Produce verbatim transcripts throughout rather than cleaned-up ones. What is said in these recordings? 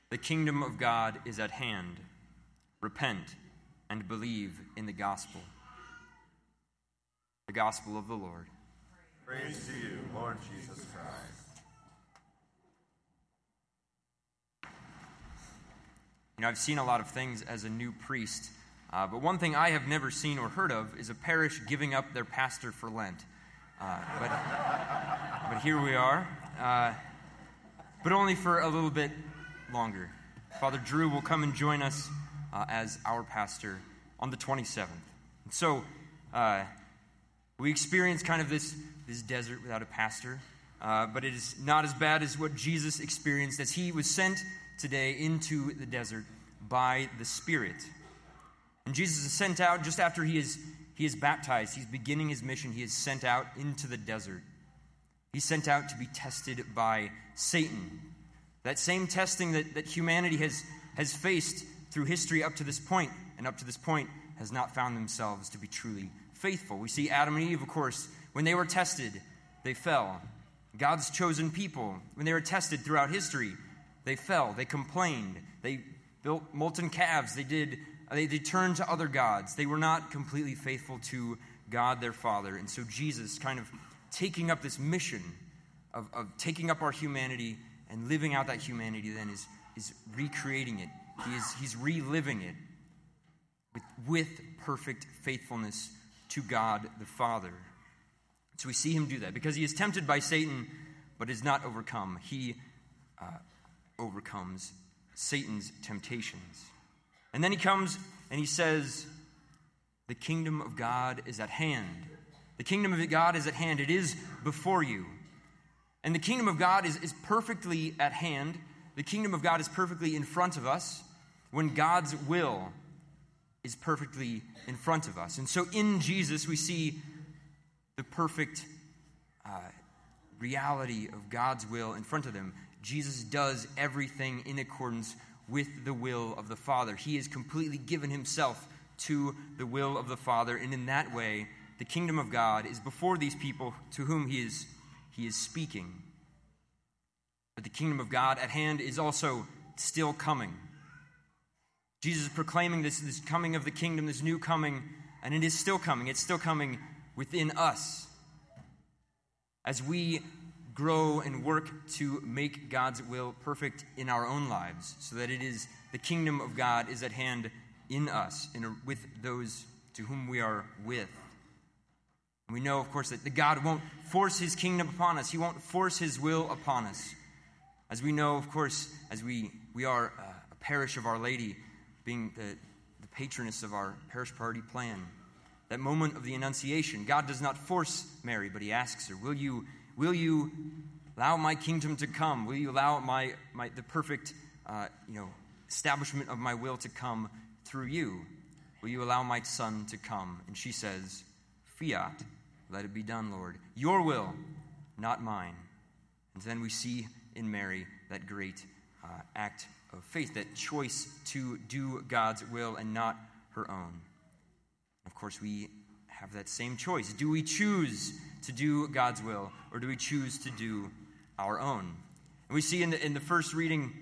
The kingdom of God is at hand. Repent and believe in the gospel. The gospel of the Lord. Praise to you, Lord Jesus Christ. You know, I've seen a lot of things as a new priest, uh, but one thing I have never seen or heard of is a parish giving up their pastor for Lent. Uh, but, but here we are, uh, but only for a little bit longer. Father Drew will come and join us uh, as our pastor on the twenty-seventh. And so uh, we experience kind of this, this desert without a pastor, uh, but it is not as bad as what Jesus experienced as he was sent today into the desert by the Spirit. And Jesus is sent out just after he is, he is baptized. He's beginning his mission. He is sent out into the desert. He's sent out to be tested by Satan. That same testing that, that humanity has, has faced through history up to this point, and up to this point has not found themselves to be truly faithful. We see Adam and Eve, of course, when they were tested, they fell. God's chosen people, when they were tested throughout history, they fell. They complained. They built molten calves. They did. They, they turned to other gods. They were not completely faithful to God their Father. And so Jesus kind of taking up this mission of, of taking up our humanity and living out that humanity then is, is recreating it. He is, he's reliving it with, with perfect faithfulness to God the Father. So we see him do that because he is tempted by Satan but is not overcome. He uh, overcomes Satan's temptations. And then he comes and he says, the kingdom of God is at hand. The kingdom of God is at hand. It is before you. And the kingdom of God is, is perfectly at hand. The kingdom of God is perfectly in front of us when God's will is perfectly in front of us. And so in Jesus we see the perfect uh, reality of God's will in front of them. Jesus does everything in accordance with the will of the Father. He has completely given himself to the will of the Father, and in that way, the kingdom of God is before these people to whom he is, he is speaking. But the kingdom of God at hand is also still coming. Jesus is proclaiming this, this coming of the kingdom, this new coming, and it is still coming. It's still coming within us. As we grow and work to make God's will perfect in our own lives, so that it is the kingdom of God is at hand in us, in, with those to whom we are with. And we know, of course, that the God won't force his kingdom upon us. He won't force his will upon us. As we know, of course, as we, we are uh, a parish of Our Lady, being the, the patroness of our parish party plan, that moment of the Annunciation, God does not force Mary, but he asks her, will you Will you allow my kingdom to come? Will you allow my, my the perfect uh, you know, establishment of my will to come through you? Will you allow my son to come? And she says, fiat, let it be done, Lord. Your will, not mine. And then we see in Mary that great uh, act of faith, that choice to do God's will and not her own. Of course, we have that same choice. Do we choose to do God's will, or do we choose to do our own? And we see in the, in the first reading,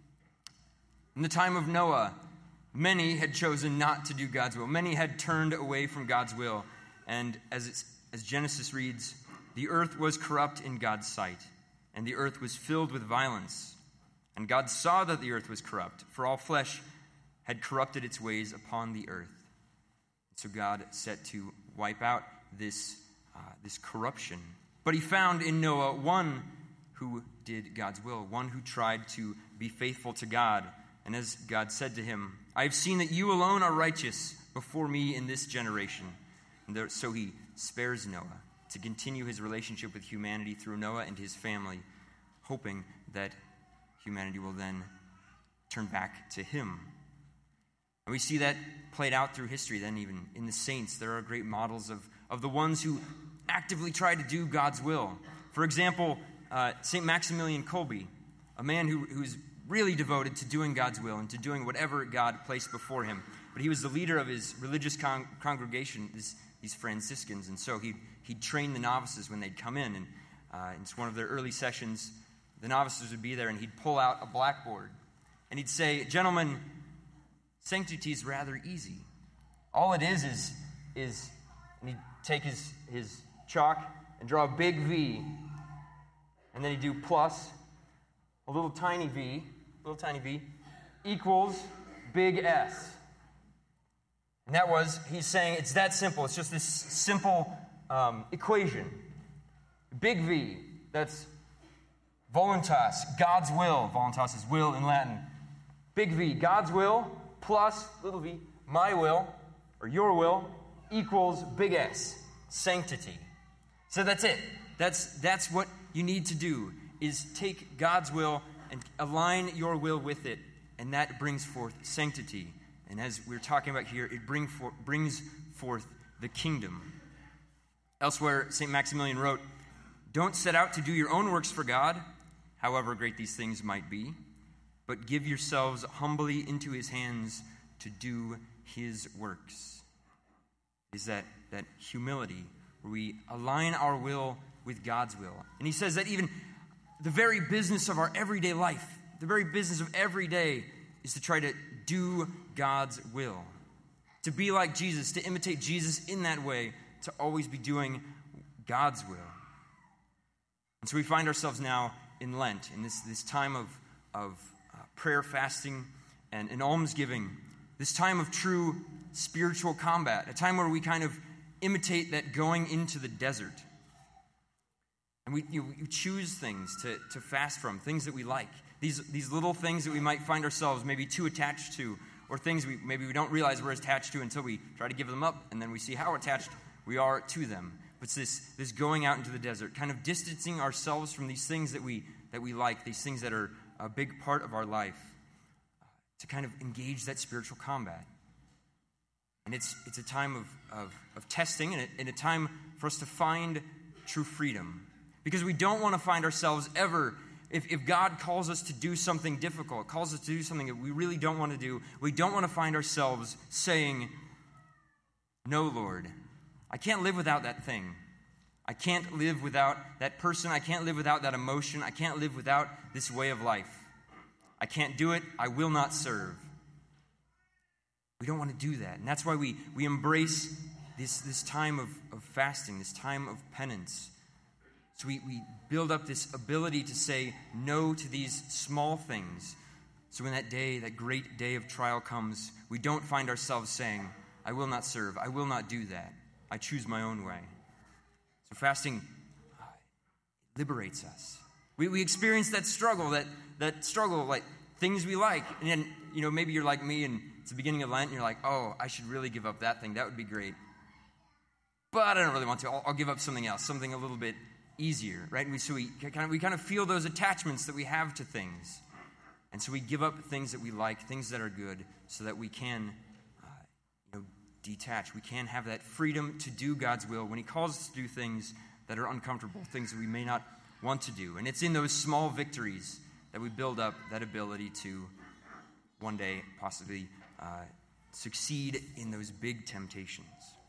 in the time of Noah, many had chosen not to do God's will. Many had turned away from God's will. And as, it's, as Genesis reads, the earth was corrupt in God's sight, and the earth was filled with violence. And God saw that the earth was corrupt, for all flesh had corrupted its ways upon the earth. So God set to wipe out this Uh, this corruption. But he found in Noah one who did God's will, one who tried to be faithful to God. And as God said to him, I have seen that you alone are righteous before me in this generation. And there, so he spares Noah to continue his relationship with humanity through Noah and his family, hoping that humanity will then turn back to him. And we see that played out through history then, even in the saints. There are great models of, of the ones who actively try to do God's will. For example, uh, Saint Maximilian Kolbe, a man who, who's really devoted to doing God's will and to doing whatever God placed before him. But he was the leader of his religious con- congregation, this, these Franciscans, and so he'd, he'd train the novices when they'd come in. And uh, in one of their early sessions, the novices would be there, and he'd pull out a blackboard, and he'd say, gentlemen, sanctity is rather easy. All it is is, is and he'd take his, his chalk and draw a big V, and then he'd do plus, a little tiny v, little tiny v, equals big S. And that was, he's saying, it's that simple. It's just this simple um, equation. Big V, that's voluntas, God's will. Voluntas is will in Latin. Big V, God's will, plus little v, my will, or your will, equals big S, sanctity. So that's it. That's, that's what you need to do, is take God's will and align your will with it, and that brings forth sanctity. And as we're talking about here, it bring for, brings forth the kingdom. Elsewhere, Saint Maximilian wrote, "Don't set out to do your own works for God, however great these things might be, but give yourselves humbly into his hands to do his works." Is that, that humility where we align our will with God's will. And he says that even the very business of our everyday life, the very business of every day, is to try to do God's will. To be like Jesus, to imitate Jesus in that way, to always be doing God's will. And so we find ourselves now in Lent, in this, this time of, of uh, prayer, fasting, and, and almsgiving, this time of true spiritual combat, a time where we kind of imitate that going into the desert. And we you, you choose things to, to fast from, things that we like. These, these little things that we might find ourselves maybe too attached to, or things we maybe we don't realize we're attached to until we try to give them up, and then we see how attached we are to them. But it's this, this going out into the desert, kind of distancing ourselves from these things that we that we like, these things that are a big part of our life, to kind of engage that spiritual combat. And it's it's a time of, of, of testing, and a, and a time for us to find true freedom. Because we don't want to find ourselves ever, if, if God calls us to do something difficult, calls us to do something that we really don't want to do, we don't want to find ourselves saying, "No, Lord, I can't live without that thing. I can't live without that person. I can't live without that emotion. I can't live without this way of life. I can't do it. I will not serve." We don't want to do that. And that's why we, we embrace this, this time of, of fasting, this time of penance. So we, we build up this ability to say no to these small things. So when that day, that great day of trial comes, we don't find ourselves saying, "I will not serve. I will not do that. I choose my own way." So fasting uh, liberates us. We, we experience that struggle, that, that struggle, like things we like. And then, you know, maybe you're like me and it's the beginning of Lent and you're like, "Oh, I should really give up that thing. That would be great. But I don't really want to. I'll, I'll give up something else, something a little bit easier," right? And we, so we kind of we kind of feel those attachments that we have to things, and so we give up things that we like, things that are good, so that we can, uh, you know, detach. We can have that freedom to do God's will when He calls us to do things that are uncomfortable, things that we may not want to do. And it's in those small victories that we build up that ability to one day possibly uh, succeed in those big temptations.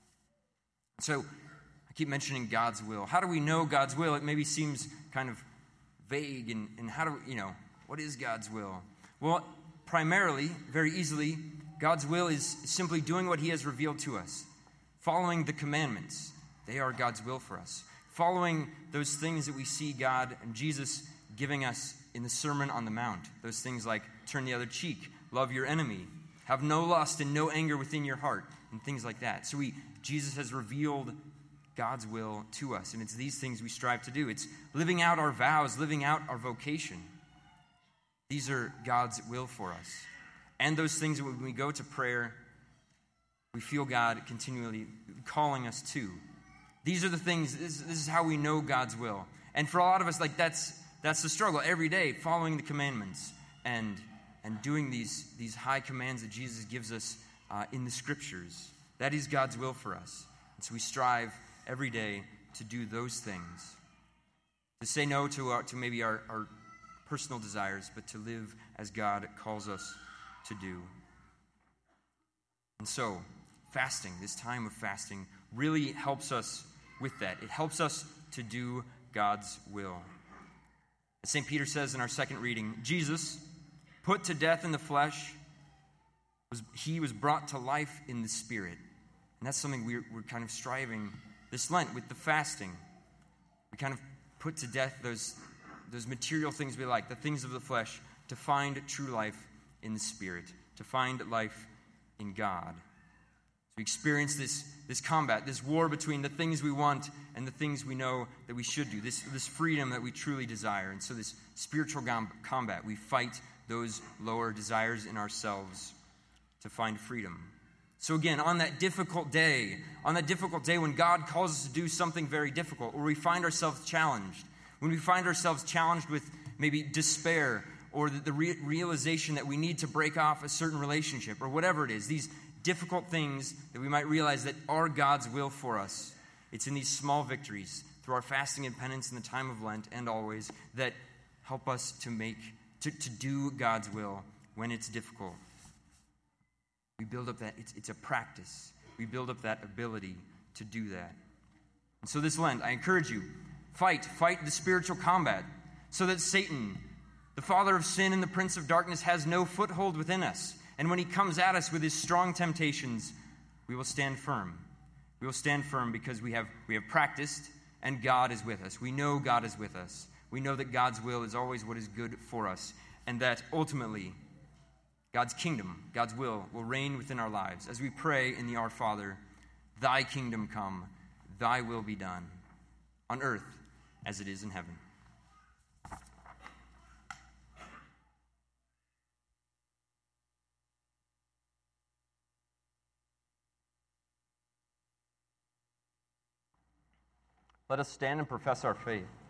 So I keep mentioning God's will. How do we know God's will? It maybe seems kind of vague, and, and how do we, you know, what is God's will? Well, primarily, very easily, God's will is simply doing what He has revealed to us. Following the commandments. They are God's will for us. Following those things that we see God and Jesus giving us in the Sermon on the Mount. Those things like turn the other cheek, love your enemy, have no lust and no anger within your heart, and things like that. So we Jesus has revealed God's will to us, and it's these things we strive to do. It's living out our vows, living out our vocation. These are God's will for us. And those things that when we go to prayer, we feel God continually calling us to. These are the things, this, this is how we know God's will. And for a lot of us, like that's that's the struggle every day, following the commandments and and doing these, these high commands that Jesus gives us uh, in the Scriptures. That is God's will for us. And so we strive every day to do those things. To say no to, our, to maybe our, our personal desires, but to live as God calls us to do. And so, fasting, this time of fasting, really helps us with that. It helps us to do God's will. As Saint Peter says in our second reading, Jesus, put to death in the flesh, was he was brought to life in the Spirit. And that's something we're, we're kind of striving this Lent with the fasting. We kind of put to death those, those material things we like, the things of the flesh, to find true life in the Spirit, to find life in God. So we experience this, this combat, this war between the things we want and the things we know that we should do, this, this freedom that we truly desire. And so this spiritual gom- combat, we fight those lower desires in ourselves to find freedom. So again, on that difficult day, on that difficult day when God calls us to do something very difficult, where we find ourselves challenged, when we find ourselves challenged with maybe despair or the, the re- realization that we need to break off a certain relationship or whatever it is, these difficult things that we might realize that are God's will for us, it's in these small victories through our fasting and penance in the time of Lent and always that help us to make, to, to do God's will when it's difficult. We build up that, it's, it's a practice. We build up that ability to do that. And so this Lent, I encourage you, fight, fight the spiritual combat so that Satan, the father of sin and the prince of darkness, has no foothold within us. And when he comes at us with his strong temptations, we will stand firm. We will stand firm because we have, we have practiced and God is with us. We know God is with us. We know that God's will is always what is good for us, and that ultimately God's kingdom, God's will, will reign within our lives. As we pray in the Our Father, thy kingdom come, thy will be done, on earth as it is in heaven. Let us stand and profess our faith.